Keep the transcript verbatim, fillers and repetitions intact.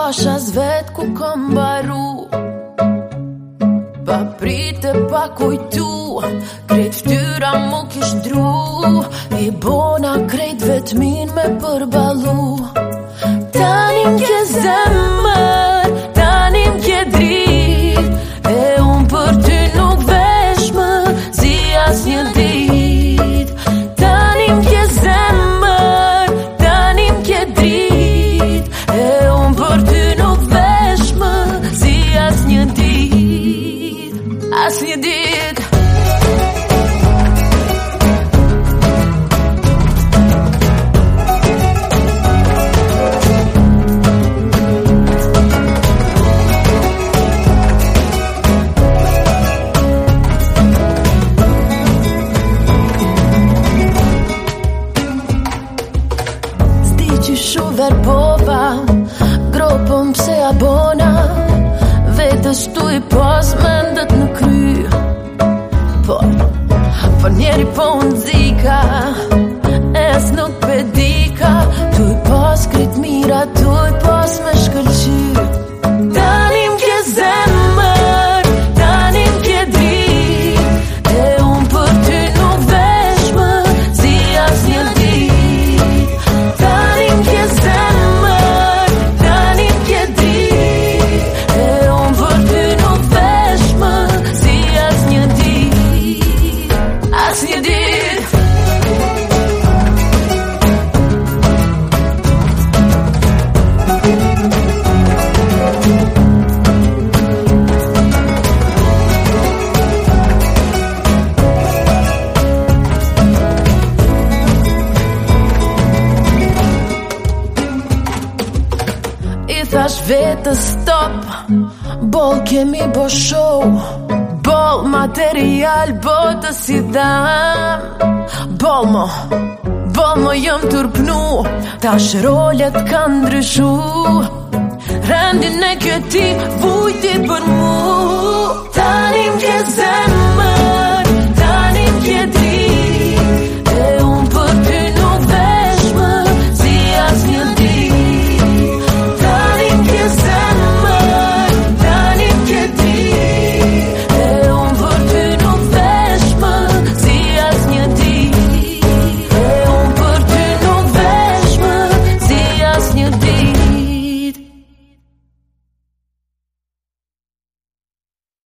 pasha zvet ku kom baru, pa prite pa kujtu, krejt ftyra mu kish dru, i bona krejt vetmin me përbalu. Tani m'ke zemër, tani m'ke drit, e unë për ty nuk vesh më si as një dit. Tani m'ke zemër, tani m'ke drit, e unë për ty nuk vesh më si as një dit, as një dit. Qyshu verbova, gropëm pse abona, vetës tu i pas mendet në kry. Por, por njeri po unë zika, es nuk pedika, tu i pas krit mira, tu i pas me shkëlqy. Tani m'ke zemër, tani m'ke drit, e unë për ty nuk vesh më si as një dit. Tani m'ke zemër, tani m'ke drit, e unë për ty nuk vesh më si as një dit, as një dit. I thash vetë stop, bol kemi bo show, bol material botë si dam. Bol mo, bol mo jëm turpnu, tash rolet kanë ndryshu, rendin e këti vujti për mu. Tani m'ke zemër,